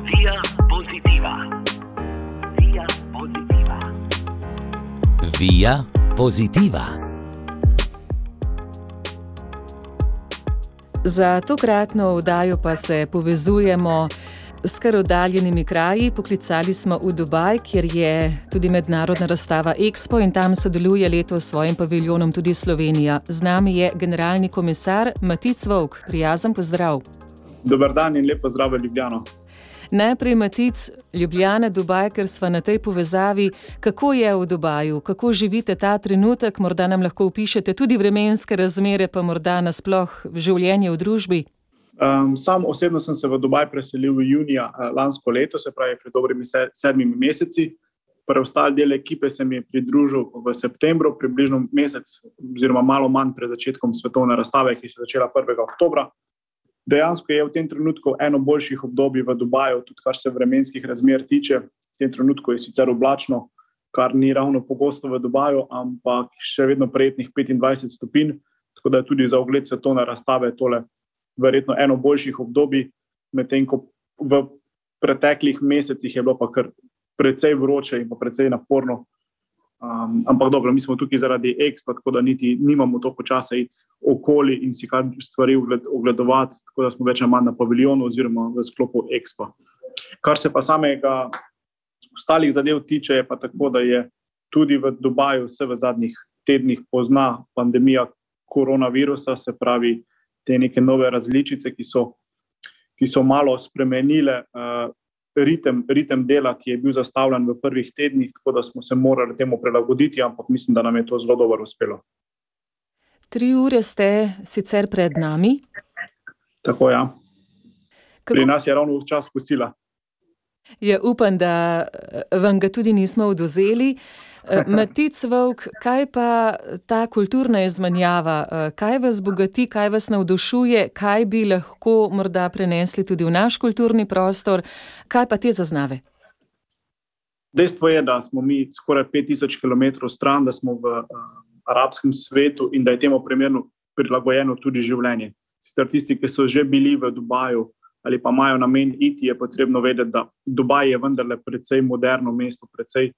Via Positiva. Via Positiva. Via Positiva. Za tokratno oddajo pa se povezujemo s kar oddaljenimi kraji. Poklicali smo v Dubaj, kjer je tudi mednarodna razstava Expo in tam sodeluje letos s svojim paviljonom tudi Slovenija. Z nami je generalni komisar Matic Vovk. Prijazen pozdrav. Dober dan in lep pozdrav v Ljubljano. Najprej Matic, Ljubljana, Dubaj, ker sva na tej povezavi. Kako je v Dubaju? Kako živite ta trenutek? Morda nam lahko opišete tudi vremenske razmere, pa morda nasploh življenje v družbi? Sam osebno sem se v Dubaj preselil v junija lansko leto, se pravi pred dobrimi 7 meseci. Preostali del ekipe se mi je pridružil v septembru, približno mesec oziroma malo manj pred začetkom svetovne razstave, ki se je začela 1. oktobra. Dejansko je v tem trenutku eno boljših obdobij v Dubaju, tudi kar se vremenskih razmer tiče. V tem trenutku je sicer oblačno, kar ni ravno pogosto v Dubaju, ampak še vedno prijetnih 25 stopinj, tako da je tudi za ogled svetovne razstave tole verjetno eno boljših obdobij, medtem ko v preteklih mesecih je bilo pa kar precej vroče in pa precej naporno. Ampak dobro, mi smo tukaj zaradi Expo, tako da niti nimamo toliko časa iti okoli in si kar stvari ogledovati, tako da smo več ali manj na paviljonu oziroma v sklopu Expo. Kar se pa samega ostalih zadev tiče, je pa tako, da je tudi v Dubaju se v zadnjih tednih pozna pandemija koronavirusa, se pravi te neke nove različice, ki so malo spremenile ritem dela, ki je bil zastavljen v prvih tednih, tako da smo se morali temu prilagoditi, ampak mislim, da nam je to zelo dobro uspelo. 3 ure ste sicer pred nami. Tako, ja. Pri nas je ravno čas kosila. Ja, upam, da vam ga tudi nismo odvzeli. Matic Vovk, kaj pa ta kulturna izmenjava? Kaj vas bogati, kaj vas navdušuje, kaj bi lahko morda prenesli tudi v naš kulturni prostor? Kaj pa te zaznave? Dejstvo je, da smo mi skoraj 5000 km stran, da smo v arabskem svetu in da je temu primerno prilagojeno tudi življenje. Sicer tisti, ki so že bili v Dubaju ali pa imajo namen iti, je potrebno vedeti, da Dubaj je vendarle precej moderno mesto, precej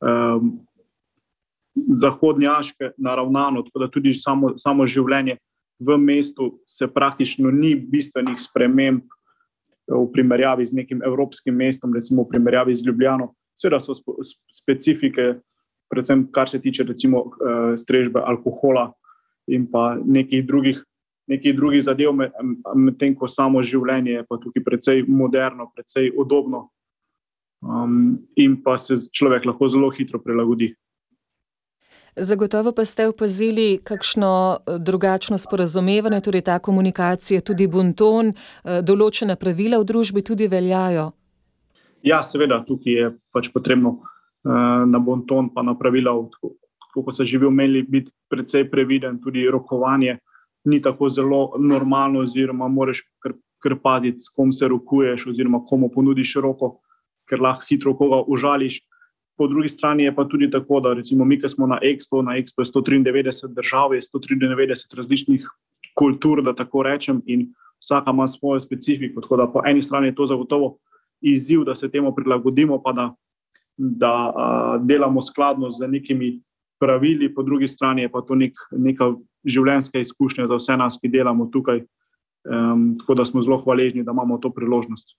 zahodnjaške naravnano, tako da tudi samo življenje v mestu se praktično ni bistvenih sprememb v primerjavi z nekim evropskim mestom, recimo v primerjavi z Ljubljano. Seveda so specifike, predvsem kar se tiče recimo strežbe alkohola in pa nekih drugih zadev, medtem ko samo življenje je pa tukaj precej moderno, precej udobno in pa se človek lahko zelo hitro prilagodi. Zagotovo pa ste opazili kakšno drugačno sporazumevanje, torej ta komunikacija, tudi bonton, določena pravila v družbi tudi veljajo? Ja, seveda, tukaj je pač potrebno na bonton pa na pravila, kako se živi, umeli biti precej previden, tudi rokovanje ni tako zelo normalno, oziroma moraš kar paziti, s kom se rokuješ oziroma komu ponudiš roko, ker lahko hitro koga užališ. Po drugi strani je pa tudi tako, da recimo mi, ki smo na Expo je 193 držav, je 193 različnih kultur, da tako rečem, in vsaka ima svojo specifiko, tako da po eni strani je to zagotovo izziv, da se temu prilagodimo, pa da delamo skladno z nekimi pravili, po drugi strani je pa to neka življenjska izkušnja za vse nas, ki delamo tukaj, tako da smo zelo hvaležni, da imamo to priložnost.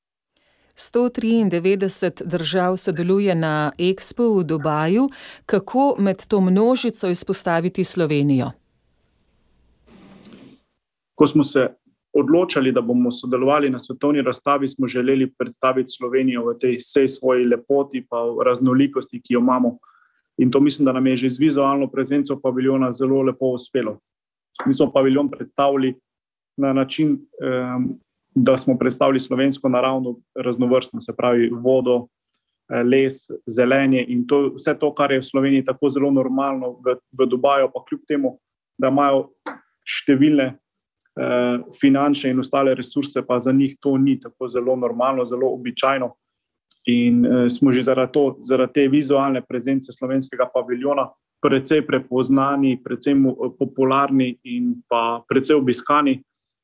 193 držav sodeluje na Expo v Dubaju. Kako med to množico izpostaviti Slovenijo? Ko smo se odločali, da bomo sodelovali na svetovni razstavi, smo želeli predstaviti Slovenijo v tej vsej svoji lepoti pa raznolikosti, ki jo imamo. In to mislim, da nam je že z vizualno prezenco paviljona zelo lepo uspelo. Mi smo paviljon predstavili na način, da smo predstavili slovensko naravno raznovrstnost, se pravi vodo, les, zelenje in vse to, kar je v Sloveniji tako zelo normalno, v Dubaju pa kljub temu, da imajo številne finančne in ostale resurse, pa za njih to ni tako zelo normalno, zelo običajno. In smo že zaradi te vizualne prezence slovenskega paviljona precej prepoznani, precej popularni in pa precej obiskani.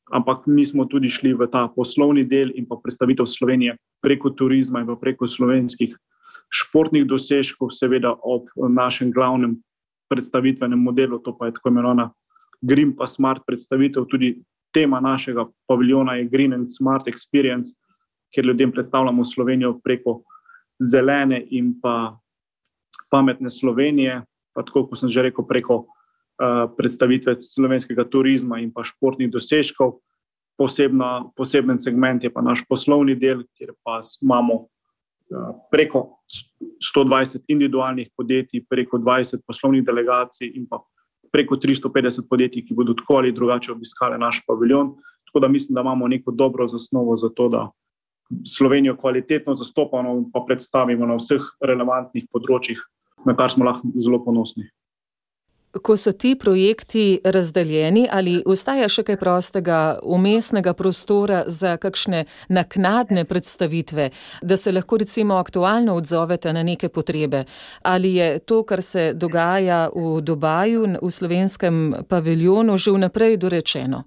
ampak mi smo tudi šli v ta poslovni del in pa predstavitev Slovenije preko turizma in pa preko slovenskih športnih dosežkov, seveda ob našem glavnem predstavitvenem modelu, to pa je tako imenovana Green pa Smart predstavitev. Tudi tema našega paviljona je Green and Smart Experience, kjer ljudem predstavljamo Slovenijo preko zelene in pa pametne Slovenije, pa tako, kot sem že rekel, preko predstavitve slovenskega turizma in pa športnih dosežkov. Poseben segment je pa naš poslovni del, kjer pa imamo preko 120 individualnih podjetij, preko 20 poslovnih delegacij in pa preko 350 podjetij, ki bodo tako ali drugače obiskali naš paviljon. Tako da mislim, da imamo neko dobro zasnovo za to, da Slovenijo kvalitetno zastopamo in pa predstavimo na vseh relevantnih področjih, na kar smo lahko zelo ponosni. Ko so ti projekti razdeljeni, ali ostaja še kaj prostega vmesnega prostora za kakšne naknadne predstavitve, da se lahko recimo aktualno odzovete na neke potrebe? Ali je to, kar se dogaja v Dubaju, v slovenskem paviljonu, že vnaprej dorečeno?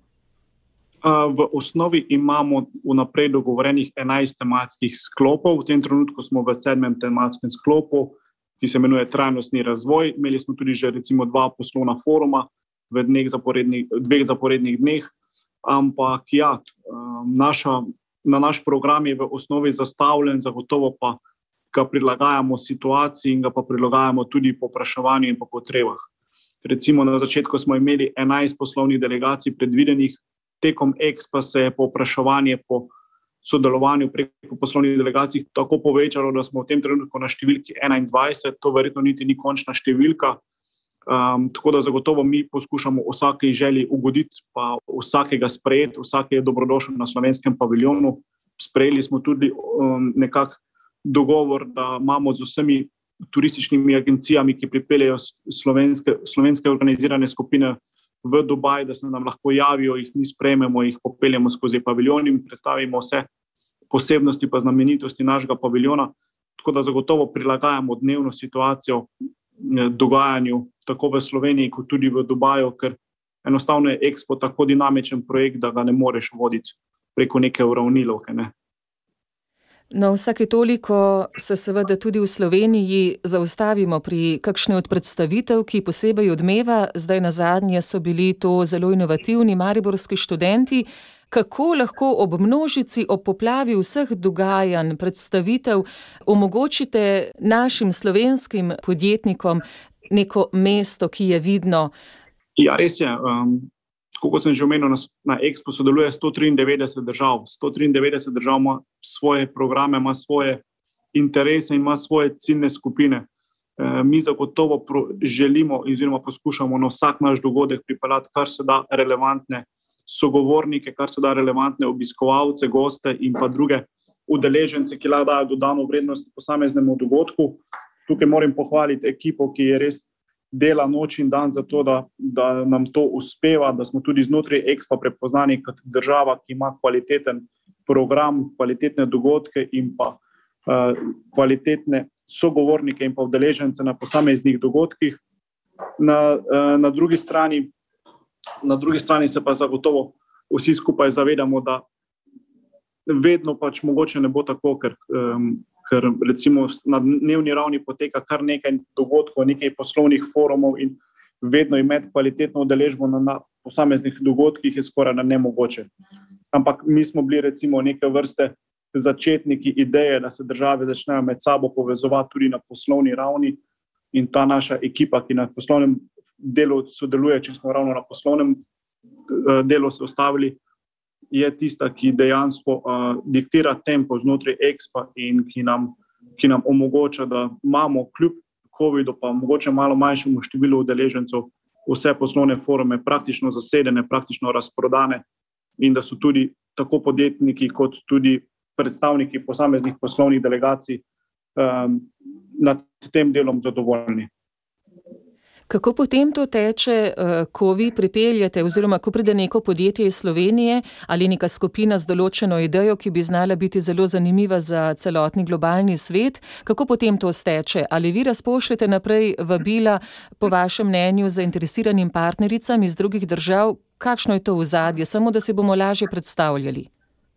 V osnovi imamo vnaprej dogovorenih 11 tematskih sklopov. V tem trenutku smo v 7. tematskem sklopu, ki se imenuje trajnostni razvoj. Imeli smo tudi že recimo 2 poslovna foruma v dveh zaporednih dneh, ampak ja, naš program je v osnovi zastavljen, zagotovo pa ga prilagajamo situaciji in ga pa prilagajamo tudi povpraševanju in pa potrebah. Recimo na začetku smo imeli 11 poslovnih delegacij predvidenih, tekom Expa se je povpraševanje po sodelovanju preko poslovnih delegacij tako povečalo, da smo v tem trenutku na številki 21, to verjetno niti ni končna številka. Tako da zagotovo mi poskušamo vsaki želji ugoditi, pa vsakega sprejeti, vsak je dobrodošel na slovenskem paviljonu. Sprejeli smo tudi nekak dogovor, da imamo z vsemi turističnimi agencijami, ki pripeljejo slovenske organizirane skupine v Dubaj, da se nam lahko javijo, jih mi sprejmemo, jih popeljemo skozi paviljon in predstavimo vse posebnosti pa znamenitosti našega paviljona. Tako da zagotovo prilagajamo dnevno situacijo dogajanju tako v Sloveniji kot tudi v Dubaju, ker enostavno je Expo tako dinamičen projekt, da ga ne moreš voditi preko neke uravnilovke, ne. No, vsake toliko se seveda tudi v Sloveniji zaustavimo pri kakšni od predstavitev, ki posebej odmeva. Zdaj nazadnje so bili to zelo inovativni mariborski študenti. Kako lahko ob množici, ob poplavi vseh dogajanj, predstavitev omogočite našim slovenskim podjetnikom neko mesto, ki je vidno? Ja, res je. Tako kot sem že omenil, na Expo sodeluje 193 držav. 193 držav ima svoje programe, ima svoje interese in ima svoje ciljne skupine. Mi zagotovo želimo oziroma poskušamo na vsak naš dogodek pripeljati kar se da relevantne sogovornike, kar se da relevantne obiskovalce, goste in pa druge udeležence, ki lahko dajo dodano vrednost posameznemu dogodku. Tukaj moram pohvaliti ekipo, ki je res dela noč in dan za to, da nam to uspeva, da smo tudi znotraj Expa prepoznani kot država, ki ima kvaliteten program, kvalitetne dogodke in pa kvalitetne sogovornike in pa udeležence na posameznih dogodkih. Na drugi strani se pa zagotovo vsi skupaj zavedamo, da vedno pač mogoče ne bo tako, ker recimo na dnevni ravni poteka kar nekaj dogodkov, nekaj poslovnih forumov in vedno imeti kvalitetno udeležbo na posameznih dogodkih je skoraj nemogoče. Ampak mi smo bili recimo neke vrste začetniki ideje, da se države začnejo med sabo povezovati tudi na poslovni ravni in ta naša ekipa, ki na poslovnem delu sodeluje, če smo ravno na poslovnem delu se ustavili, je tista, ki dejansko diktira tempo znotraj Expa in ki nam omogoča, da imamo kljub covidu pa mogoče malo manjšemu številu udeležencev vse poslovne forume praktično zasedene, praktično razprodane in da so tudi tako podjetniki kot tudi predstavniki posameznih poslovnih delegacij nad tem delom zadovoljni. Kako potem to teče, ko vi pripeljete oziroma ko pride neko podjetje iz Slovenije ali neka skupina z določeno idejo, ki bi znala biti zelo zanimiva za celotni globalni svet? Kako potem to steče? Ali vi razpošljete naprej vabila po vašem mnenju zainteresiranim partnericam iz drugih držav? Kakšno je to ozadje, samo da si bomo lažje predstavljali?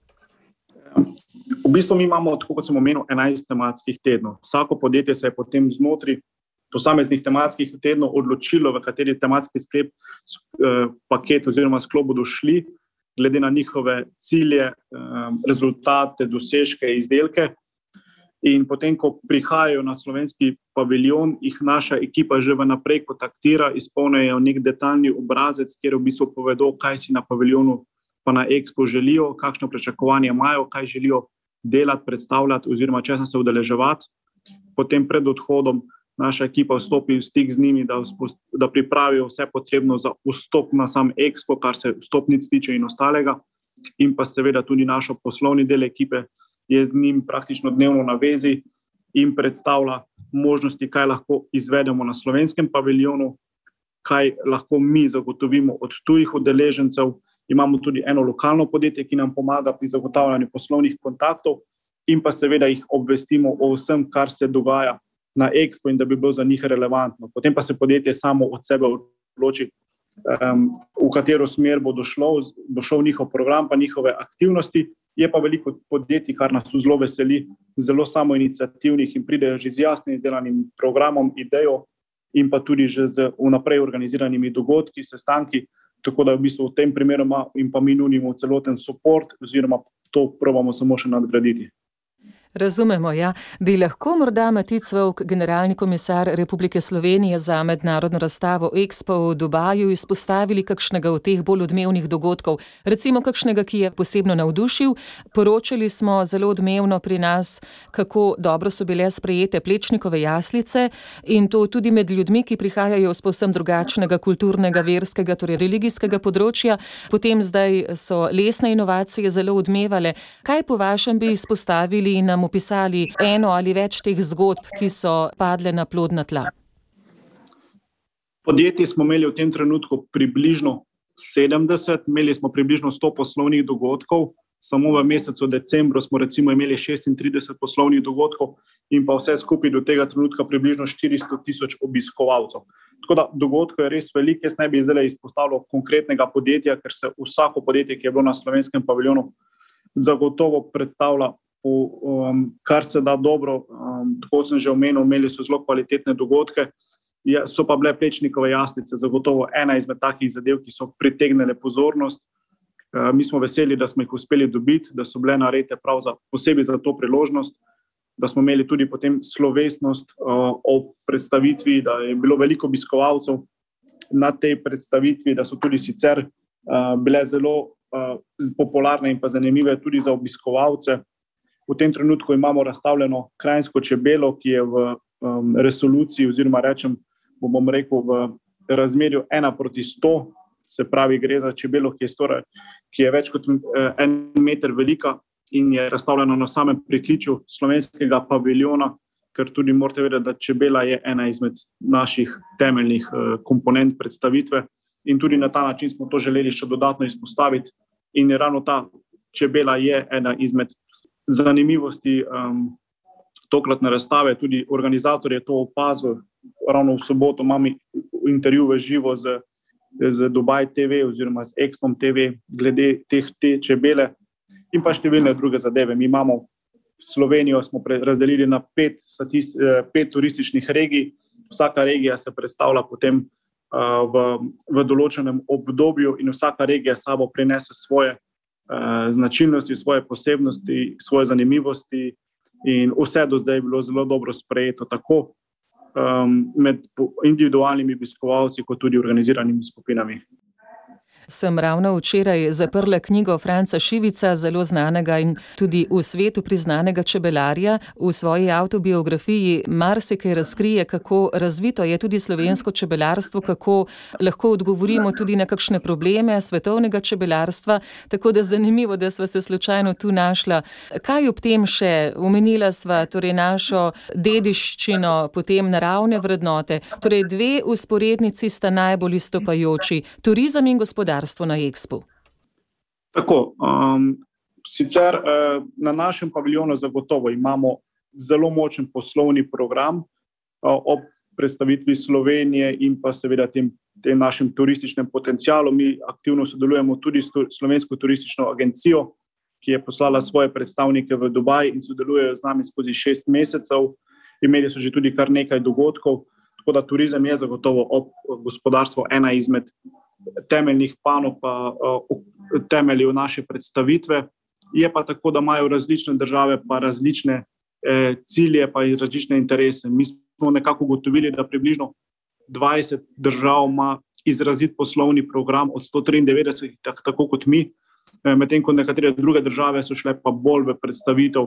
V bistvu mi imamo, tako kot sem omenil, 11 tematskih tednov. Vsako podjetje se je potem znotraj posameznih tematskih tednov odločilo, v kateri tematski sklep, paket oziroma sklop bodo šli, glede na njihove cilje, rezultate, dosežke, izdelke. In potem, ko prihajajo na slovenski paviljon, jih naša ekipa že vnaprej kontaktira, izpolnijo nek detaljni obrazec, kjer v bistvu povedo, kaj si na paviljonu pa na Expo želijo, kakšno pričakovanje imajo, kaj želijo delati, predstavljati oziroma česa se udeleževati. Potem pred odhodom naša ekipa vstopi v stik z njimi, da pripravijo vse potrebno za vstop na sam Expo, kar se vstopnic tiče in ostalega. In pa seveda tudi naš poslovni del ekipe je z njim praktično dnevno na vezi in predstavlja možnosti, kaj lahko izvedemo na slovenskem paviljonu, kaj lahko mi zagotovimo od tujih udeležencev. Imamo tudi eno lokalno podjetje, ki nam pomaga pri zagotavljanju poslovnih kontaktov in pa seveda jih obvestimo o vsem, kar se dogaja na Expo in da bi bilo za njih relevantno. Potem pa se podjetje samo od sebe odloči, v katero smer bo šel njihov program pa njihove aktivnosti. Je pa veliko podjetij, kar nas tu zelo veseli, zelo samoiniciativnih in pridejo že z jasnim izdelanim programom, idejo in pa tudi že z vnaprej organiziranimi dogodki, sestanki, tako da v bistvu v tem primeru in pa mi nudimo celoten support oziroma to probamo samo še nadgraditi. Razumemo, ja. Bi lahko morda Matic Vovk, generalni komisar Republike Slovenije za mednarodno razstavo Expo v Dubaju, izpostavili kakšnega od teh bolj odmevnih dogodkov, recimo kakšnega, ki je posebno navdušil? Poročali smo zelo odmevno pri nas, kako dobro so bile sprejete Plečnikove jaslice in to tudi med ljudmi, ki prihajajo z povsem drugačnega kulturnega, verskega, torej religijskega področja. Potem zdaj so lesne inovacije zelo odmevale. Kaj po vašem bi izpostavili in nam opisali eno ali več teh zgodb, ki so padle na plodna tla? Podjetij smo imeli v tem trenutku približno 70, imeli smo približno 100 poslovnih dogodkov, samo v mesecu decembru smo recimo imeli 36 poslovnih dogodkov in pa vse skupaj do tega trenutka približno 400,000 obiskovalcev. Tako da dogodkov je res veliko, jaz ne bi zdaj izpostavljal konkretnega podjetja, ker se vsako podjetje, ki je bilo na slovenskem paviljonu, zagotovo predstavlja kar se da dobro, tako sem že omenil, imeli so zelo kvalitetne dogodke, so pa bile Plečnikove jaslice zagotovo ena izmed takih zadev, ki so pritegnile pozornost. Mi smo veseli, da smo jih uspeli dobiti, da so bile narejene prav posebej za to priložnost, da smo imeli tudi potem slovesnost o predstavitvi, da je bilo veliko obiskovalcev na tej predstavitvi, da so tudi sicer bile zelo popularne in pa zanimive tudi za obiskovalce. V tem trenutku imamo razstavljeno kranjsko čebelo, ki je v resoluciji oziroma bom rekel v razmerju 1:100, se pravi gre za čebelo, ki je več kot 1 meter velika in je razstavljena na samem pritličju slovenskega paviljona, ker tudi morate vedeti, da čebela je ena izmed naših temeljnih komponent predstavitve in tudi na ta način smo to želeli še dodatno izpostaviti in ravno ta čebela je ena izmed zanimivosti tokratne razstave, tudi organizator je to opazil, ravno v soboto imam intervju v živo z Dubai TV oziroma z Expom TV glede te čebele in pa številne druge zadeve. Mi imamo Slovenijo smo razdelili na 5 turističnih regij, vsaka regija se predstavlja potem v določenem obdobju in vsaka regija sabo prinese svoje značilnosti, svoje posebnosti, svoje zanimivosti in vse do zdaj je bilo zelo dobro sprejeto, tako med individualnimi obiskovalci, kot tudi organiziranimi skupinami. Sem ravno včeraj zaprla knjigo Franca Šivica, zelo znanega in tudi v svetu priznanega čebelarja. V svoji avtobiografiji marsikaj razkrije, kako razvito je tudi slovensko čebelarstvo, kako lahko odgovorimo tudi na kakšne probleme svetovnega čebelarstva, tako da zanimivo, da sva se slučajno tu našla. Kaj ob tem še? Omenila sva torej našo dediščino, potem naravne vrednote. Torej 2 vzporednici sta najbolj izstopajoči, turizem in gospodarstvo na Expu. Tako, sicer na našem paviljonu zagotovo imamo zelo močen poslovni program, ob predstavitvi Slovenije in pa seveda tem našem turističnem potencialu. Mi aktivno sodelujemo tudi s Slovensko turistično agencijo, ki je poslala svoje predstavnike v Dubaj in sodelujejo z nami skozi 6 mesecev. Imeli so že tudi kar nekaj dogodkov, tako da turizem je zagotovo ob gospodarstvo ena izmed temeljnih panog pa temeljev naše predstavitve. Je pa tako, da imajo različne države pa različne cilje pa različne interese. Mi smo nekako ugotovili, da približno 20 držav ima izrazit poslovni program od 193, tako kot mi, medtem ko nekatere druge države so šle pa bolj v predstavitev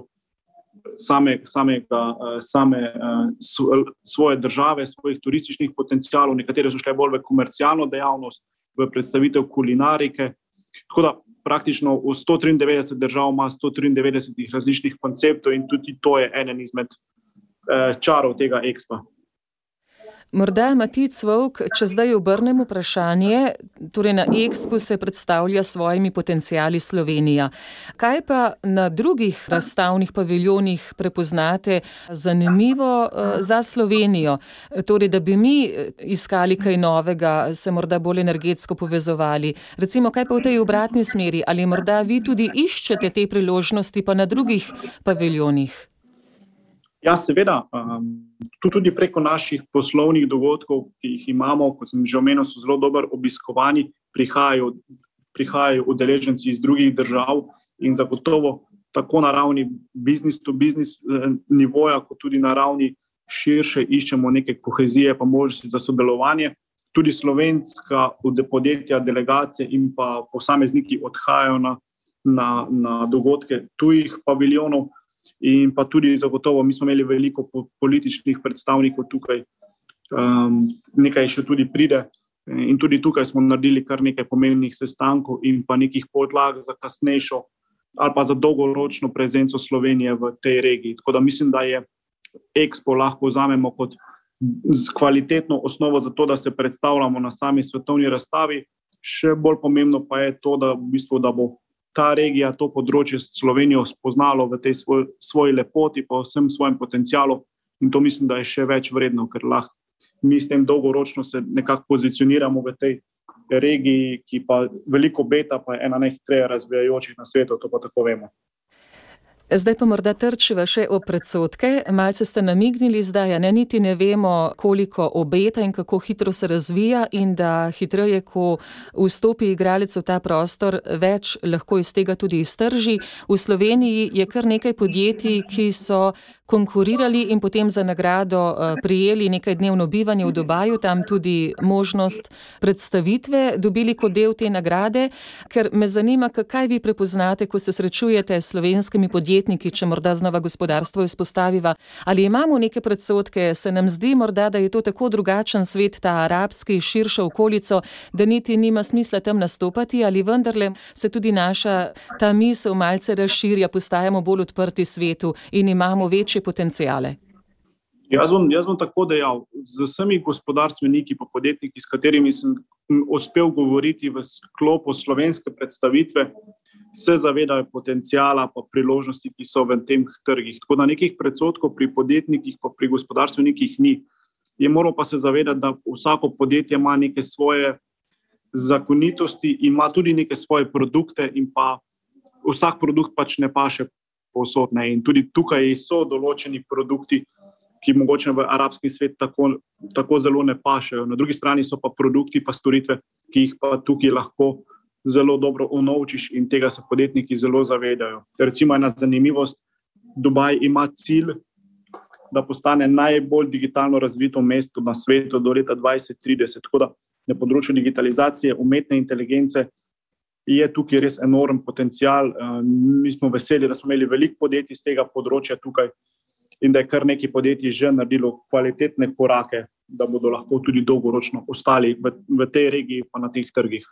svoje države, svojih turističnih potencialov, nekatere so šle bolj v komercialno dejavnost, v predstavitev kulinarike. Tako da praktično v 193 držav ima 193 različnih konceptov in tudi to je eden izmed čarov tega Expa. Morda, Matic Vovk, če zdaj obrnem vprašanje, torej na Expu se predstavlja svojimi potenciali Slovenija. Kaj pa na drugih razstavnih paviljonih prepoznate zanimivo za Slovenijo? Torej, da bi mi iskali kaj novega, se morda bolj energetsko povezovali. Recimo, kaj pa v tej obratni smeri? Ali morda vi tudi iščete te priložnosti pa na drugih paviljonih? Ja, seveda. Tudi preko naših poslovnih dogodkov, ki jih imamo, kot sem že omenil, so zelo dobro obiskovani, prihajajo udeleženci iz drugih držav in zagotovo tako na ravni business to business nivoja, kot tudi na ravni širše iščemo neke kohezije pa možnosti za sodelovanje. Tudi slovenska podjetja, delegacije in pa posamezniki odhajajo na dogodke tujih paviljonov. In pa tudi zagotovo, mi smo imeli veliko političnih predstavnikov tukaj, nekaj še tudi pride in tudi tukaj smo naredili kar nekaj pomembnih sestankov in pa nekih podlag za kasnejšo ali pa za dolgoročno prezenco Slovenije v tej regiji. Tako da mislim, da je Expo lahko vzamemo kot kvalitetno osnovo za to, da se predstavljamo na sami svetovni razstavi. Še bolj pomembno pa je to, da v bistvu, da bo ta regija, to področje Slovenijo spoznalo v tej svoji lepoti, pa vsem svojem potencialu in to mislim, da je še več vredno, ker lahko mi s tem dolgoročno se nekako pozicioniramo v tej regiji, ki pa veliko beta, pa je ena najhitreje razvijajočih na svetu, to pa tako vemo. Zdaj pa morda trčiva še o predsodke. Malce ste namignili zdaj, niti ne vemo, koliko obeta in kako hitro se razvija in da hitreje, ko vstopi igralec v ta prostor, več lahko iz tega tudi iztrži. V Sloveniji je kar nekaj podjetij, ki so konkurirali in potem za nagrado prijeli nekajdnevno bivanje v Dubaju, tam tudi možnost predstavitve dobili kot del te nagrade, ker me zanima, kaj vi prepoznate, ko se srečujete s slovenskimi podjetniki, če morda znova gospodarstvo izpostaviva. Ali imamo neke predsodke, se nam zdi morda, da je to tako drugačen svet, ta arabski, širšo okolico, da niti nima smisla tam nastopati, ali vendarle se tudi naša ta misel malce razširja, postajamo bolj odprti svetu in imamo večje potencijale? Jaz bom tako dejal, z vsemi gospodarstveniki pa podjetniki, s katerimi sem uspel govoriti v sklopu slovenske predstavitve, se zavedajo potencijala pa priložnosti, ki so v teh trgih. Tako da nekih predsodkov pri podjetnikih pa pri gospodarstvenikih ni. Je moral pa se zavedati, da vsako podjetje ima neke svoje zakonitosti, ima tudi neke svoje produkte in pa vsak produkt pač ne paše povsod. In tudi tukaj so določeni produkti, ki mogoče v arabski svet tako zelo ne pašejo. Na drugi strani so pa produkti pa storitve, ki jih pa tukaj lahko zelo dobro unovčiš in tega se podjetniki zelo zavedajo. Recimo ena zanimivost, Dubaj ima cilj, da postane najbolj digitalno razvito mesto na svetu do leta 2030. Tako da na področju digitalizacije, umetne inteligence je tukaj res enorm potencial. Mi smo veseli, da smo imeli veliko podjetij z tega področja tukaj in da je kar nekaj podjetij že naredilo kvalitetne korake, da bodo lahko tudi dolgoročno ostali v tej regiji pa na teh trgih.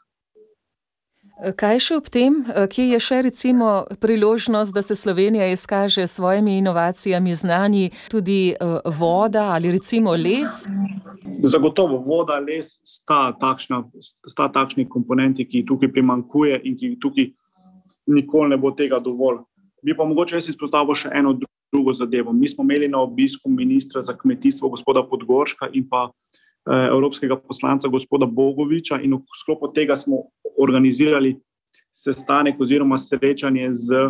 Kaj še ob tem, kje je še recimo priložnost, da se Slovenija izkaže s svojimi inovacijami, znanji, tudi voda ali recimo les? Zagotovo voda, les sta takšni komponenti, ki tukaj primanjkuje in ki tukaj nikoli ne bo tega dovolj. Bi pa mogoče jaz izpostavil še eno drugo zadevo. Mi smo imeli na obisku ministra za kmetijstvo gospoda Podgorška in pa evropskega poslanca gospoda Bogoviča in v sklopu tega smo organizirali sestanek oziroma srečanje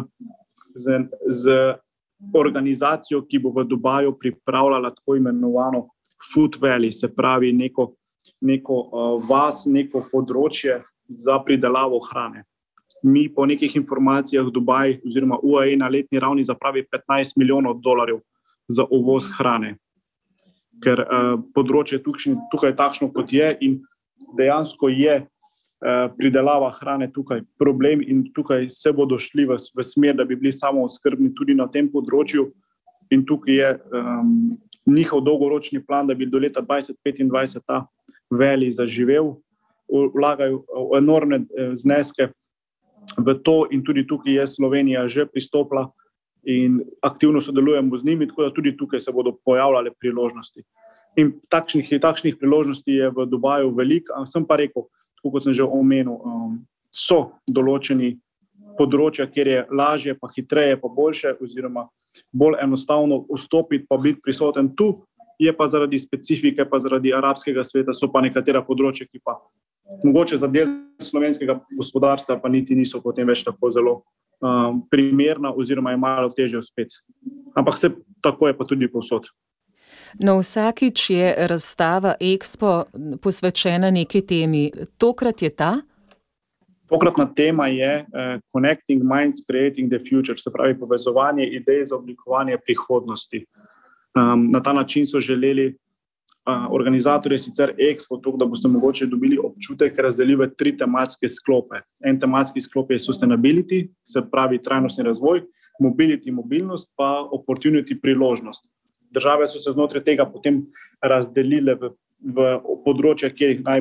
z organizacijo, ki bo v Dubaju pripravljala tako imenovano Food Valley, se pravi neko vas, neko področje za pridelavo hrane. Mi po nekih informacijah Dubaj oziroma UAE na letni ravni zapravi $15 milijonov za uvoz hrane, ker področje tukaj je takšno, kot je in dejansko je pridelava hrane tukaj problem in tukaj se bodo šli v smer, da bi bili samooskrbni tudi na tem področju in tukaj je njihov dolgoročni plan, da bi do leta 2025 ta valley zaživel, vlagajo enormne zneske v to in tudi tukaj je Slovenija že pristopila in aktivno sodelujemo z njimi, tako da tudi tukaj se bodo pojavljale priložnosti. In takšnih priložnosti je v Dubaju veliko, sem pa rekel, tako kot sem že omenil, so določeni področja, kjer je lažje, pa hitreje, pa boljše oziroma bolj enostavno vstopiti pa biti prisoten tu, je pa zaradi specifike, pa zaradi arabskega sveta, so pa nekatera področja, ki pa mogoče za del slovenskega gospodarstva pa niti niso potem več tako zelo primerna oziroma je malo težje uspeti. Ampak vse tako je pa tudi povsod. No, vsakič je razstava Expo posvečena neki temi. Tokrat je ta? Tokratna tema je Connecting Minds, Creating the Future, se pravi povezovanje idej za oblikovanje prihodnosti. Na ta način so želeli organizatorji sicer Expo, da boste mogoče dobili občutek, razdeli v 3 tematske sklope. En tematski sklop je Sustainability, se pravi trajnostni razvoj, Mobility, mobilnost, pa Opportunity, priložnost. Države so se znotraj tega potem razdelile v področja,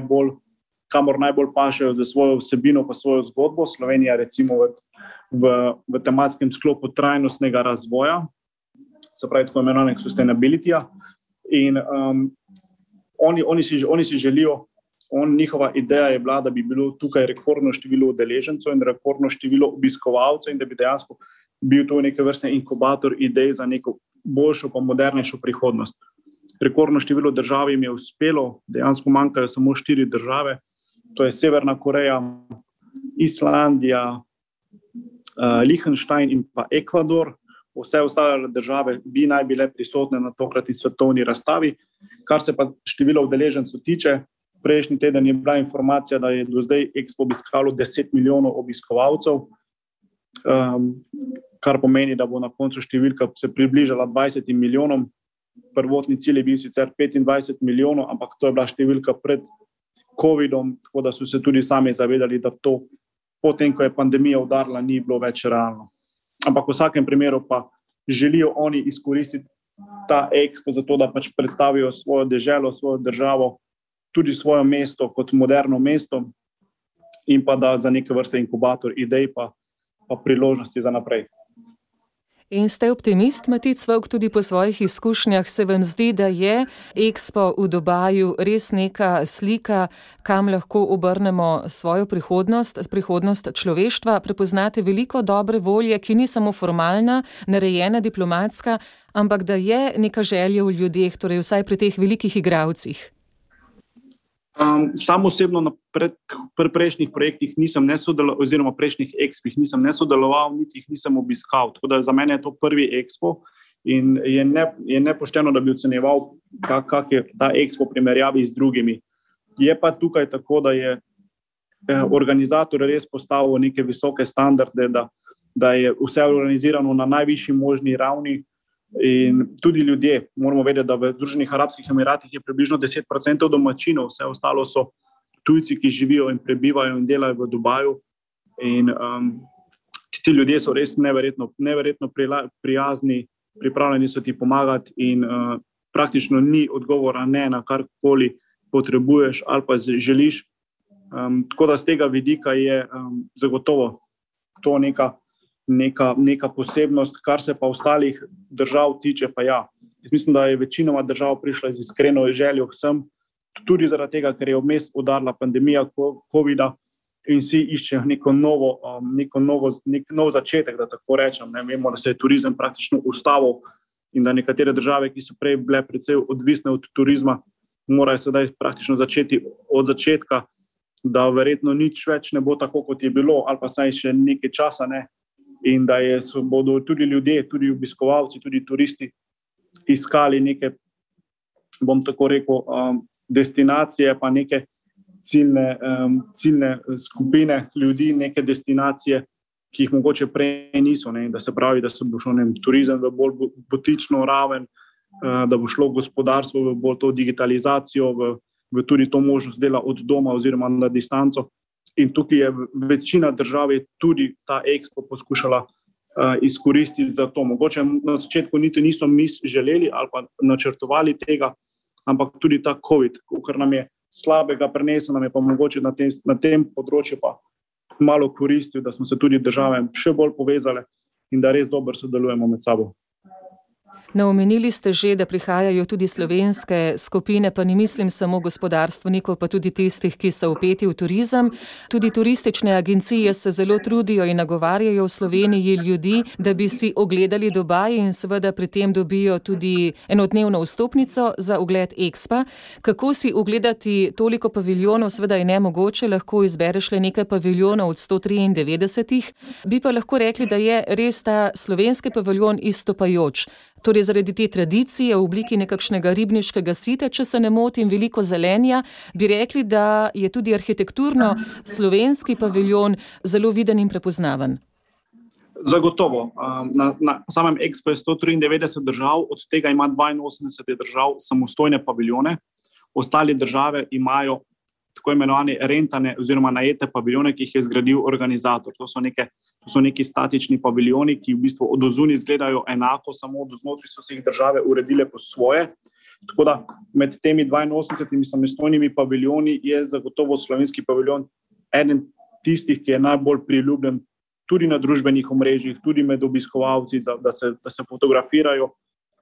kamor najbolj pašejo za svojo vsebino pa svojo zgodbo. Slovenija recimo v tematskem sklopu trajnostnega razvoja, se pravi tako imenovanega Sustainability-ja. In oni si želijo, njihova ideja je bila, da bi bilo tukaj rekordno število udeležencev in rekordno število obiskovalcev in da bi dejansko bil to neke vrste inkubator idej za neko boljšo pa modernejšo prihodnost. Rekordno število držav jim je uspelo, dejansko manjkajo samo 4 države, to je Severna Koreja, Islandija, Liechtenstein in pa Ekvador. Vse ostale države naj bile prisotne na tokratni svetovni razstavi. Kar se pa število udeležencev tiče, prejšnji teden je bila informacija, da je do zdaj Expo obiskalo 10 milijonov obiskovalcev, kar pomeni, da bo na koncu številka se približala 20 milijonom. Prvotni cilj je bil sicer 25 milijonov, ampak to je bila številka pred Covidom, tako da so se tudi sami zavedali, da to potem, ko je pandemija udarila, ni bilo več realno. Ampak v vsakem primeru pa želijo oni izkoristiti ta Expo za to, da pač predstavijo svojo deželo, svojo državo, tudi svoje mesto kot moderno mesto in pa da za neke vrste inkubator idej pa priložnosti za naprej. In ste optimist, Matic Vovk, tudi po svojih izkušnjah se vam zdi, da je Expo v Dubaju res neka slika, kam lahko obrnemo svojo prihodnost človeštva? Prepoznate veliko dobre volje, ki ni samo formalna, narejena, diplomatska, ampak da je neka želja v ljudeh, torej vsaj pri teh velikih igralcih? Sam osebno pri prejšnjih projektih nisem ne sodeloval, oziroma prejšnjih Expih nisem ne sodeloval, niti jih nisem obiskal. Tako da za mene je to prvi Expo in je nepošteno, da bi ocenjeval, kak je ta Expo v primerjavi z drugimi. Je pa tukaj tako, da je organizator res postavil neke visoke standarde, da je vse organizirano na najvišji možni ravni. In tudi ljudje, moramo vedeti, da v Združenih arabskih emiratih je približno 10% domačinov, vse ostalo so tujci, ki živijo in prebivajo in delajo v Dubaju. In ti ljudje so res neverjetno prijazni, pripravljeni so ti pomagati in praktično ni odgovora ne na karkoli potrebuješ ali pa želiš. Tako da z tega vidika je zagotovo to neka posebnost, kar se pa ostalih držav tiče, pa ja. Jaz mislim, da je večinoma držav prišla z iskreno željo vsem, tudi zaradi tega, ker je vmes udarila pandemija COVID-a in vsi iščejo nek nov začetek, da tako rečem. Ne, vemo, da se je turizem praktično ustavil in da nekatere države, ki so prej bile precej odvisne od turizma, morajo sedaj praktično začeti od začetka, da verjetno nič več ne bo tako, kot je bilo, ali pa saj še nekaj časa, ne, in da bodo tudi ljudje, tudi obiskovalci, tudi turisti iskali neke, bom tako rekel, destinacije, pa neke ciljne skupine ljudi, neke destinacije, ki jih mogoče prej niso, ne, da se pravi, da se bo šlo turizem v bolj butično raven, da bo šlo gospodarstvo v bolj to digitalizacijo, v tudi to možnost dela od doma oziroma na distanco. In tukaj je večina držav tudi ta Expo poskušala izkoristiti za to. Mogoče na začetku niti niso mi želeli ali pa načrtovali tega, ampak tudi ta COVID, kar nam je slabega prinesel, nam je pa mogoče na tem področju pa malo koristil, da smo se tudi države še bolj povezale in da res dobro sodelujemo med sabo. Omenili ste že, da prihajajo tudi slovenske skupine, pa ne mislim samo gospodarstvenikov, pa tudi tistih, ki so vpeti v turizem. Tudi turistične agencije se zelo trudijo in nagovarjajo v Sloveniji ljudi, da bi si ogledali Dubaj in seveda pri tem dobijo tudi enodnevno vstopnico za ogled Expa. Kako si ogledati toliko paviljonov, seveda je nemogoče, lahko izbereš le nekaj paviljonov od 193. Bi pa lahko rekli, da je res ta slovenski paviljon izstopajoč. Torej zaradi te tradicije v obliki nekakšnega ribniškega sita, če se ne motim, veliko zelenja, bi rekli, da je tudi arhitekturno slovenski paviljon zelo viden in prepoznaven. Zagotovo. Na samem Expo je 193 držav, od tega ima 82 držav samostojne paviljone. Ostale države imajo tako imenovane rentane oziroma najete paviljone, ki jih je zgradil organizator. To so neki statični paviljoni, ki v bistvu od ozunaj izgledajo enako, samo od znotraj so se jih države uredile po svoje. Tako da med temi 82 samostojnimi paviljoni je zagotovo slovenski paviljon eden tistih, ki je najbolj priljubljen tudi na družbenih omrežjih, tudi med obiskovalci, da se fotografirajo,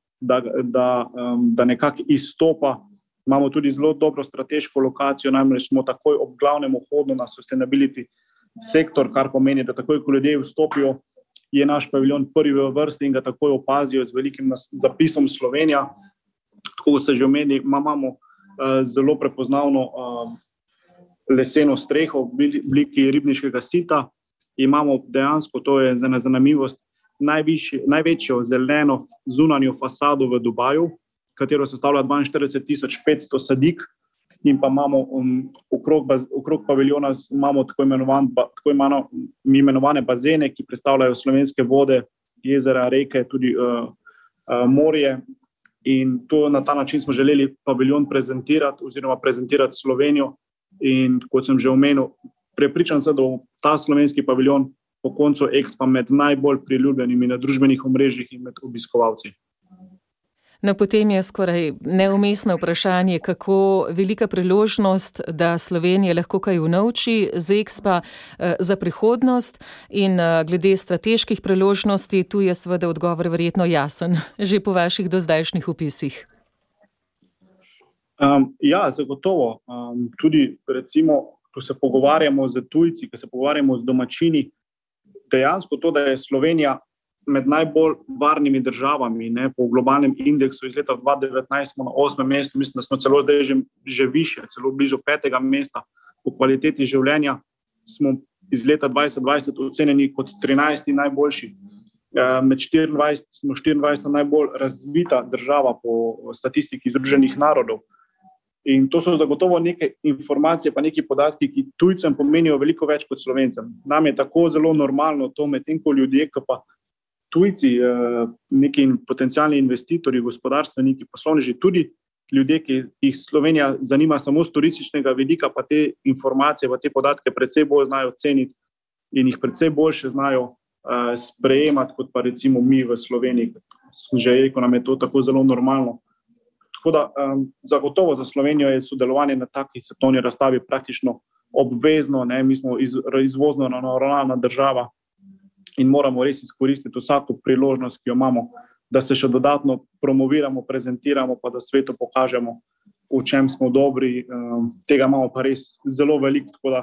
da nekako izstopa. Imamo tudi zelo dobro strateško lokacijo, namreč smo takoj ob glavnem vhodu na sustainability sektor, kar pomeni, da takoj, ko ljudje vstopijo, je naš paviljon prvi v vrsti in ga takoj opazijo z velikim zapisom Slovenija. Tako se že omeni, imamo zelo prepoznavno leseno streho v obliki ribniškega sita. Imamo dejansko, to je za zanimivost, največjo zeleno zunanjo fasado v Dubaju, katero sestavlja 42.500 sadik, in pa imamo okrog paviljona imamo tako imenovane bazene, ki predstavljajo slovenske vode, jezera, reke, tudi morje. In to na ta način smo želeli paviljon prezentirati oziroma prezentirati Slovenijo. In kot sem že omenil, prepričan sem, da bo ta slovenski paviljon po koncu Expa med najbolj priljubljenimi na družbenih omrežjih in med obiskovalci. No, potem je skoraj neumestno vprašanje, kako velika priložnost, da Slovenija lahko kaj unovči z Expa za prihodnost in glede strateških priložnosti, tu je seveda odgovor verjetno jasen, že po vaših dozdajšnjih opisih. Ja, zagotovo. Tudi recimo, ko se pogovarjamo z tujci, ko se pogovarjamo z domačini, dejansko to, da je Slovenija med najbolj varnimi državami, ne, po globalnem indeksu iz leta 2019 smo na 8. mestu, mislim, da smo celo zdaj že više, celo bližu 5. mesta po kvaliteti življenja, smo iz leta 2020 ocenjeni kot 13. najboljši. Med 24 smo 24. najbolj razvita država po statistiki Združenih narodov. In to so zagotovo neke informacije, pa neki podatki, ki tujcem pomenijo veliko več kot Slovencem. Nam je tako zelo normalno to, medtem ko ljudje, ki pa tujci, neki potencialni investitorji, gospodarstveniki, poslovneži, tudi ljudje, ki jih Slovenija zanima samo z turističnega vidika, pa te informacije, pa te podatke precej bolj znajo ceniti in jih precej boljše znajo sprejemati, kot pa recimo mi v Sloveniji. Že rekel, nam je to tako zelo normalno. Tako da zagotovo za Slovenijo je sodelovanje na taki svetovni razstavi praktično obvezno, ne? Mi smo izvozno naravnana država in moramo res izkoristiti vsako priložnost, ki jo imamo, da se še dodatno promoviramo, prezentiramo, pa da svetu pokažemo, v čem smo dobri. Tega imamo pa res zelo veliko, tako da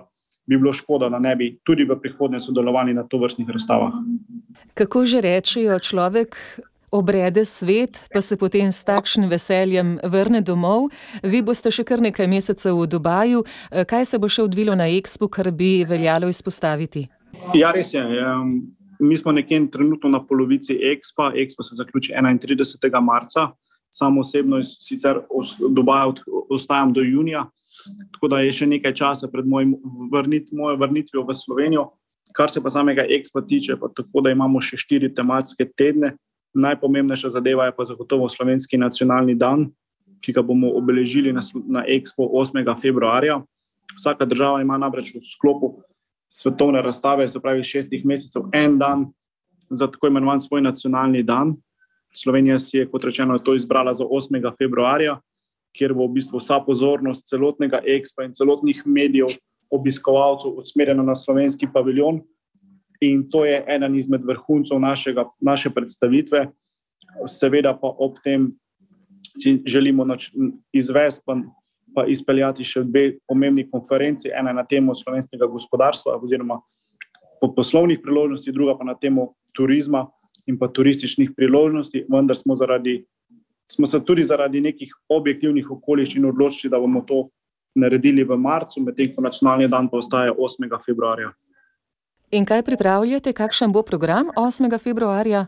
bi bilo škoda, da ne bi tudi v prihodnje sodelovali na tovrstnih razstavah. Kako že rečejo, človek obrede svet, pa se potem s takšnim veseljem vrne domov. Vi boste še kar nekaj mesecev v Dubaju. Kaj se bo še odvilo na Expu, kar bi veljalo izpostaviti? Ja, res je. Mi smo nekje trenutno na polovici Expa. Expo se zaključi 31. marca. Sam osebno sicer Dubaj ostajam do junija, tako da je še nekaj časa pred mojo vrnitvijo v Slovenijo. Kar se pa samega Expa tiče, pa tako, da imamo še 4 tematske tedne. Najpomembnejša zadeva je pa zagotovo Slovenski nacionalni dan, ki ga bomo obeležili na Expo 8. februarja. Vsaka država ima namreč v sklopu svetovne razstave, se pravi 6 mesecev, en dan za tako imenovan svoj nacionalni dan. Slovenija si je, kot rečeno, to izbrala za 8. februarja, kjer bo v bistvu vsa pozornost celotnega Expa in celotnih medijev, obiskovalcev usmerjena na slovenski paviljon. In to je eden izmed vrhuncev naše predstavitve. Seveda pa ob tem si želimo izvesti pa izpeljati še 2 pomembni konferenci. Ena na temo slovenskega gospodarstva oziroma poslovnih priložnosti, druga pa na temo turizma in pa turističnih priložnosti. Vendar smo se tudi zaradi nekih objektivnih okoliščin odločili, da bomo to naredili v marcu, medtem ko nacionalni dan pa ostaja 8. februarja. In kaj pripravljate, kakšen bo program 8. februarja?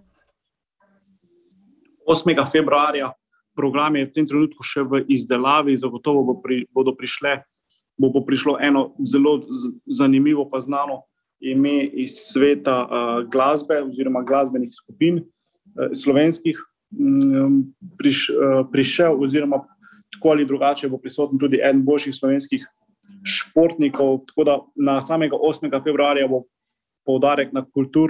8. februarja program je v tem trenutku še v izdelavi, zagotovo bo prišlo eno zelo zanimivo pa znano ime iz sveta glasbe oziroma glasbenih skupin slovenskih prišel oziroma tako ali drugače bo prisoten tudi eden boljših slovenskih športnikov, tako da na samega 8. februarja bo poudarek na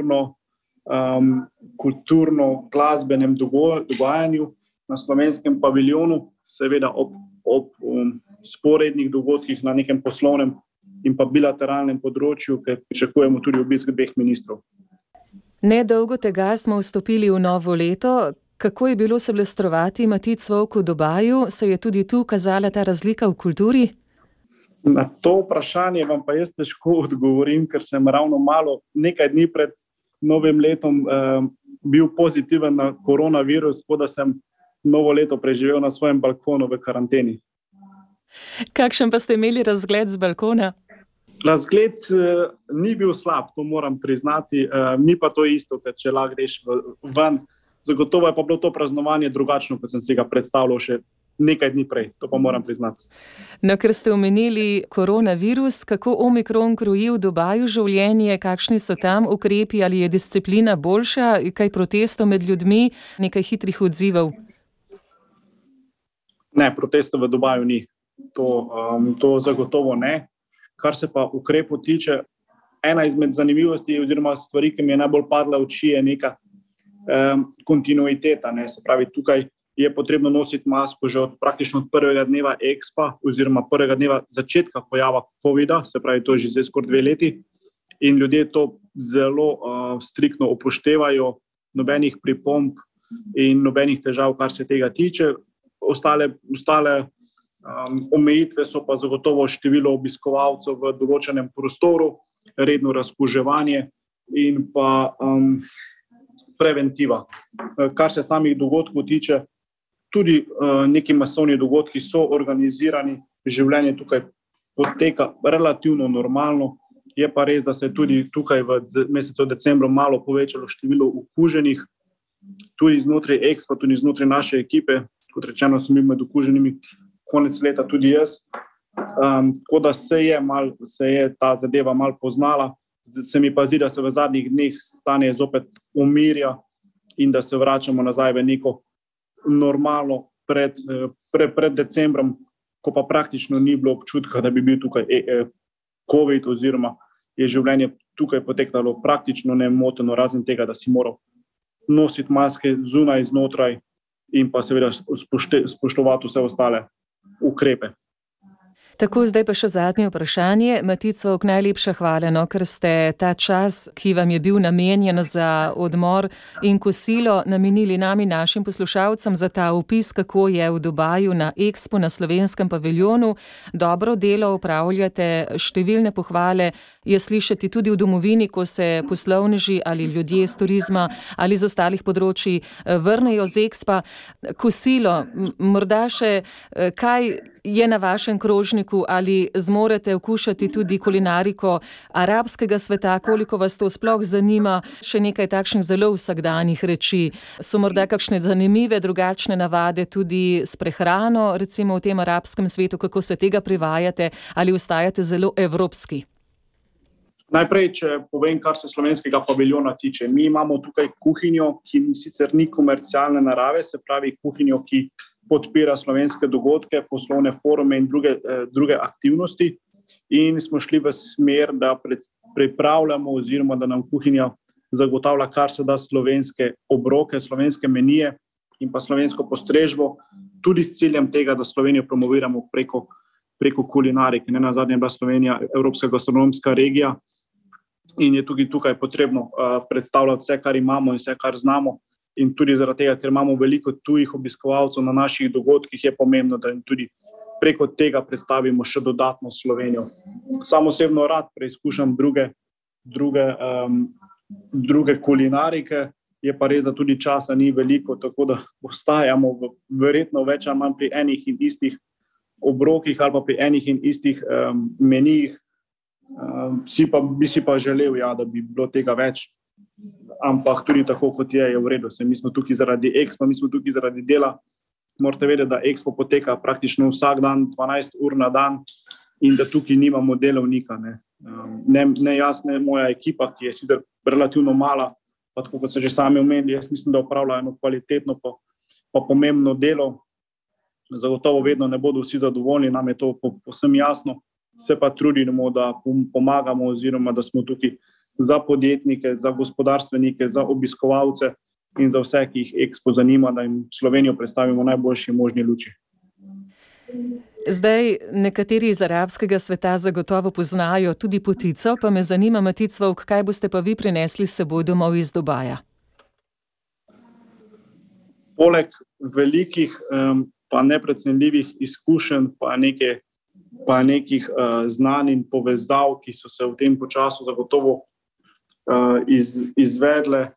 kulturno-glasbenem dogajanju na slovenskem paviljonu, seveda ob sporednih dogodkih na nekem poslovnem in pa bilateralnem področju, ker pričakujemo tudi obisk 2 ministrov. Nedolgo tega smo vstopili v novo leto. Kako je bilo silvestrovati Matic Vovk v Dubaju? Se je tudi tu kazala ta razlika v kulturi? Na to vprašanje vam pa jaz težko odgovorim, ker sem ravno nekaj dni pred novim letom bil pozitiven na koronavirus, tako da sem novo leto preživel na svojem balkonu v karanteni. Kakšen pa ste imeli razgled z balkona? Razgled ni bil slab, to moram priznati. Ni pa to isto, ker če lahko greš ven. Zagotovo je pa bilo to praznovanje drugačno, kot sem si ga predstavljal še nekaj dni prej, to pa moram priznati. No, ker ste omenili koronavirus, kako Omikron kroji v Dubaju življenje, kakšni so tam ukrepi, ali je disciplina boljša, kaj protestov med ljudmi, nekaj hitrih odzivov? Ne, protestov v Dubaju ni. To zagotovo ne. Kar se pa ukrepov tiče, ena izmed zanimivosti oziroma stvari, ki mi je najbolj padla v oči, je neka kontinuiteta. Se pravi, tukaj je potrebno nositi masko že praktično od prvega dneva Expa oziroma prvega dneva začetka pojava COVID-a, se pravi, to je že zdaj skoraj 2 leti in ljudje to zelo striktno upoštevajo, nobenih pripomb in nobenih težav, kar se tega tiče. Ostale omejitve so pa zagotovo število obiskovalcev v določenem prostoru, redno razkuževanje in pa preventiva. Kar se samih dogodkov tiče, tudi neki masovni dogodki so organizirani, življenje tukaj poteka relativno normalno. Je pa res, da se je tudi tukaj v mesecu decembru malo povečalo število okuženih, tudi znotraj Expa, tudi znotraj naše ekipe. Kot rečeno, sem bil med okuženimi konec leta tudi jaz. Tako da se je ta zadeva malo poznala. Se mi pa zdi, da se v zadnjih dneh stanje zopet umirja in da se vračamo nazaj v neko normalno pred decembrom, ko pa praktično ni bilo občutka, da bi bil tukaj COVID oziroma je življenje tukaj potekalo praktično nemoteno, razen tega, da si moral nositi maske zunaj, znotraj in pa seveda spoštovati vse ostale ukrepe. Tako, zdaj pa še zadnje vprašanje. Matic Vovk, najlepša hvala, ker ste ta čas, ki vam je bil namenjen za odmor in kosilo, namenili nam in našim poslušalcem za ta opis, kako je v Dubaju na Expu na slovenskem paviljonu. Dobro delo opravljate, številne pohvale je slišati tudi v domovini, ko se poslovneži ali ljudje z turizma ali z ostalih področji vrnejo z Expa. Kosilo, morda še kaj je na vašem krožniku, ali zmorete okušati tudi kulinariko arabskega sveta, koliko vas to sploh zanima, še nekaj takšnih zelo vsakdanjih reči. So morda kakšne zanimive, drugačne navade tudi s prehrano, recimo v tem arabskem svetu, kako se tega privajate, ali ostajate zelo evropski? Najprej, če povem, kar se slovenskega paviljona tiče. Mi imamo tukaj kuhinjo, ki sicer ni komercialne narave, se pravi kuhinjo, ki podpira slovenske dogodke, poslovne forume in druge aktivnosti. In smo šli v smer, da pripravljamo oziroma da nam kuhinja zagotavlja kar se da slovenske obroke, slovenske menije in pa slovensko postrežbo, tudi s ciljem tega, da Slovenijo promoviramo preko kulinarike. Nenazadnje je bila Slovenija evropska gastronomska regija in je tudi tukaj potrebno predstavljati vse, kar imamo in vse, kar znamo. In tudi zaradi tega, ker imamo veliko tujih obiskovalcev na naših dogodkih, je pomembno, da jim tudi preko tega predstavimo še dodatno Slovenijo. Sam osebno rad preizkušam druge kulinarike, je pa res, da tudi časa ni veliko, tako da ostajamo verjetno več ali manj pri enih in istih obrokih ali pa pri enih in istih menijih. Bi si pa želel, da bi bilo tega več. Ampak tudi tako, kot je v redu. Mi smo tukaj zaradi Expa, mi smo tukaj zaradi dela. Morate vedeti, da Expo poteka praktično vsak dan, 12 ur na dan in da tukaj nimamo delovnika. Ne jaz, ne moja ekipa, ki je sicer relativno mala, pa tako kot se že sami omenili, jaz mislim, da opravlja eno kvalitetno pa pomembno delo. Zagotovo vedno ne bodo vsi zadovoljni, nam je to povsem jasno. Se pa trudimo, da pomagamo oziroma da smo tukaj za podjetnike, za gospodarstvenike, za obiskovalce in za vse, ki jih Expo zanima, da jim Slovenijo predstavimo v najboljši možni luči. Zdaj, nekateri iz arabskega sveta zagotovo poznajo tudi potico, pa me zanima, Matic Vovk, kaj boste pa vi prinesli s seboj domov iz Dubaja? Poleg velikih pa neprecenljivih izkušenj, pa nekih znanj in povezav, ki so se v tem času zagotovo izvedle.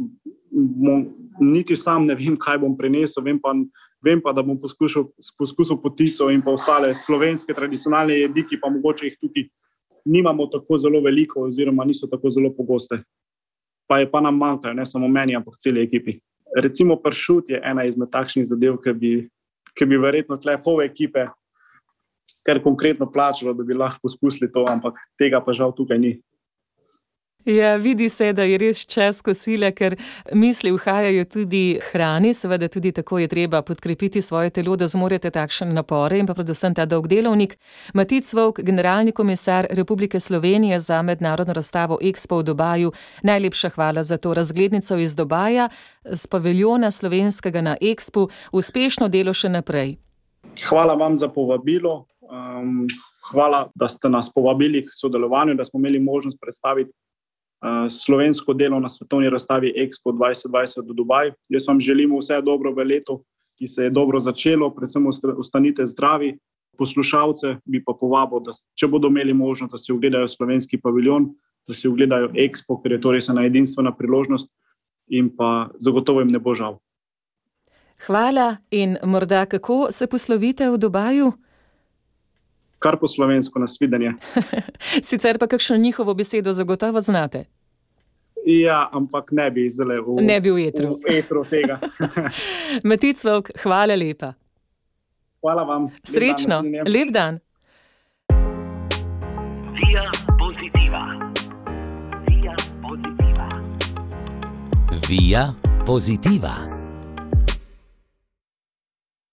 Niti sam ne vem, kaj bom prinesel, vem pa, da bom poskusil potico in pa ostale slovenske tradicionalne jedi, ki pa mogoče jih tukaj nimamo tako zelo veliko oziroma niso tako zelo pogoste. Pa nam manjkajo, ne samo meni, ampak celi ekipi. Recimo pršut je ena izmed takšnih zadev, ki bi verjetno tle pol ekipe kar konkretno plačalo, da bi lahko poskusili to, ampak tega pa žal tukaj ni. Ja, vidi se, da je res čas kosila, ker misli uhajajo tudi hrani, seveda tudi tako je treba podkrepiti svoje telo, da zmorete takšne napore in pa predvsem ta dolg delovnik. Matic Vovk, generalni komisar Republike Slovenije za mednarodno razstavo Expo v Dubaju, najlepša hvala za to razglednico iz Dubaja, z paviljona slovenskega na Expu. Uspešno delo še naprej. Hvala vam za povabilo. Hvala, da ste nas povabili k sodelovanju, da smo imeli možnost predstaviti slovensko delo na svetovni razstavi Expo 2020 v Dubaju. Jaz vam želim vse dobro v letu, ki se je dobro začelo, predvsem ostanite zdravi. Poslušalce bi pa povabil, da če bodo imeli možnost, da si ogledajo slovenski paviljon, da si ogledajo Expo, ker je to res ena edinstvena priložnost in pa zagotovo jim ne bo žal. Hvala in morda kako se poslovite v Dubaju? Kar po slovensko, nasvidenje. Sicer pa kakšno njihovo besedo zagotovo znate? Ja, ampak ne bi zdaj v etru tega. Matic Vovk, hvala lepa. Hvala vam. Srečno, lep dan. Via Positiva. Via Positiva. Via Positiva.